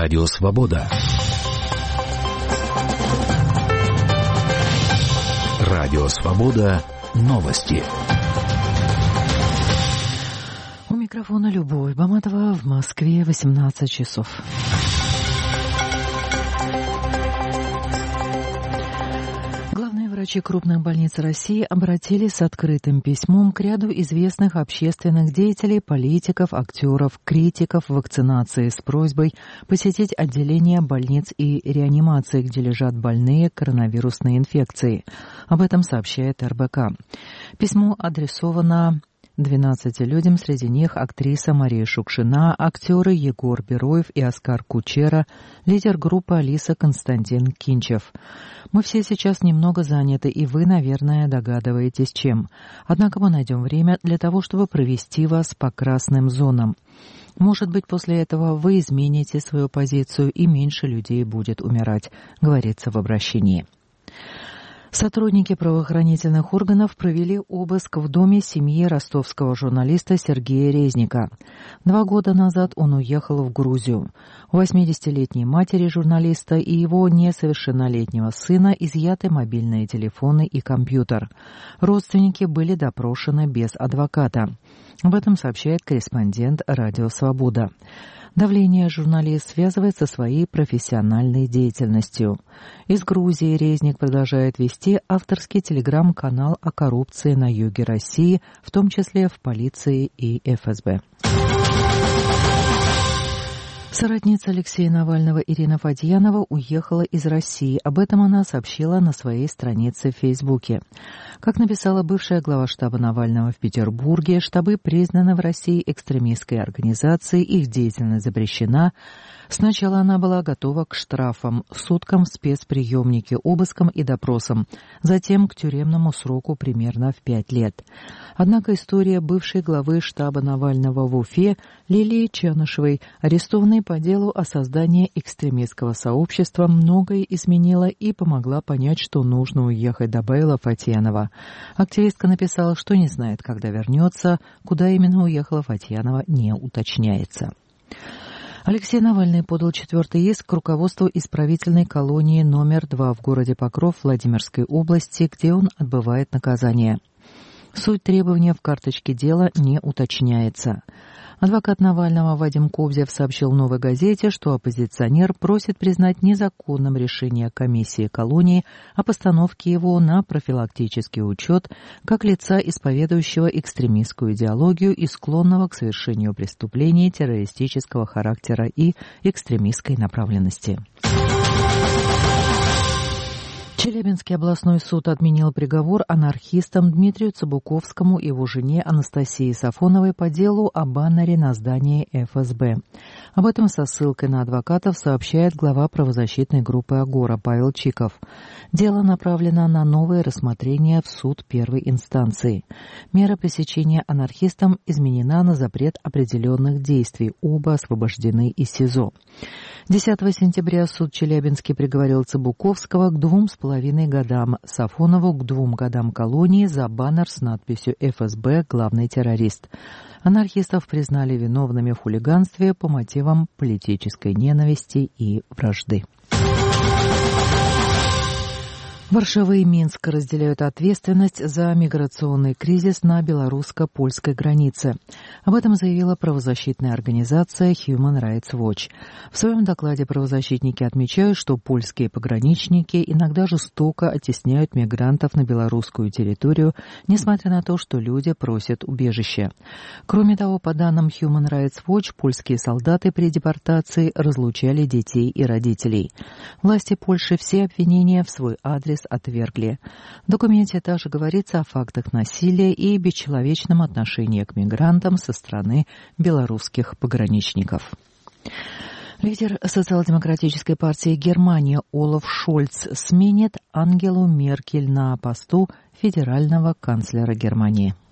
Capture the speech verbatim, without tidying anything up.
Радио Свобода. Радио Свобода. Новости. У микрофона Любовь Баматова. В Москве восемнадцать часов. Врачи крупных больниц России обратились с открытым письмом к ряду известных общественных деятелей, политиков, актеров, критиков вакцинации с просьбой посетить отделения больниц и реанимации, где лежат больные коронавирусной инфекцией. Об этом сообщает эр бэ ка. Письмо адресовано двенадцати людям, среди них актриса Мария Шукшина, актеры Егор Бероев и Оскар Кучера, лидер группы Алиса Константин Кинчев. Мы все сейчас немного заняты, и вы, наверное, догадываетесь, чем. Однако мы найдем время для того, чтобы провести вас по красным зонам. Может быть, после этого вы измените свою позицию, и меньше людей будет умирать, говорится в обращении. Сотрудники правоохранительных органов провели обыск в доме семьи ростовского журналиста Сергея Резника. Два года назад он уехал в Грузию. У восьмидесятилетней матери журналиста и его несовершеннолетнего сына изъяты мобильные телефоны и компьютер. Родственники были допрошены без адвоката. Об этом сообщает корреспондент «Радио Свобода». Давление журналист связывает со своей профессиональной деятельностью. Из Грузии Резник продолжает вести авторский телеграм-канал о коррупции на юге России, в том числе в полиции и эф эс бэ. Соратница Алексея Навального Ирина Фатьянова уехала из России. Об этом она сообщила на своей странице в Фейсбуке. Как написала бывшая глава штаба Навального в Петербурге, штабы признаны в России экстремистской организацией, их деятельность запрещена. Сначала она была готова к штрафам, суткам в спецприемнике, обыскам и допросам, затем к тюремному сроку примерно в пять лет. Однако история бывшей главы штаба Навального в Уфе Лилии Чанышевой, арестованной по делу о создании экстремистского сообщества, многое изменила и помогла понять, что нужно уехать, добавила Фатьянова. Активистка написала, что не знает, когда вернется, куда именно уехала Фатьянова, не уточняется. Алексей Навальный подал четвертый иск к руководству исправительной колонии номер два в городе Покров Владимирской области, где он отбывает наказание. Суть требования в карточке дела не уточняется. Адвокат Навального Вадим Кобзев сообщил в «Новой газете», что оппозиционер просит признать незаконным решение комиссии колонии о постановке его на профилактический учет как лица, исповедующего экстремистскую идеологию и склонного к совершению преступлений террористического характера и экстремистской направленности. Челябинский областной суд отменил приговор анархистам Дмитрию Цыбуковскому и его жене Анастасии Сафоновой по делу о баннере на здании эф эс бэ. Об этом со ссылкой на адвокатов сообщает глава правозащитной группы «Агора» Павел Чиков. Дело направлено на новое рассмотрение в суд первой инстанции. Мера пресечения анархистам изменена на запрет определенных действий. Оба освобождены из СИЗО. десятого сентября суд Челябинский приговорил Цыбуковского к двум с половиной годам, Сафонову к двум годам колонии за баннер с надписью эф эс бэ «Главный террорист». Анархистов признали виновными в хулиганстве по мотивам политической ненависти и вражды. Варшава и Минск разделяют ответственность за миграционный кризис на белорусско-польской границе. Об этом заявила правозащитная организация Human Rights Watch. В своем докладе правозащитники отмечают, что польские пограничники иногда жестоко оттесняют мигрантов на белорусскую территорию, несмотря на то, что люди просят убежища. Кроме того, по данным Human Rights Watch, польские солдаты при депортации разлучали детей и родителей. Власти Польши все обвинения в свой адрес отвергли. В документе также говорится о фактах насилия и бесчеловечном отношении к мигрантам со стороны белорусских пограничников. Лидер социал-демократической партии Германии Олаф Шольц сменит Ангелу Меркель на посту федерального канцлера Германии.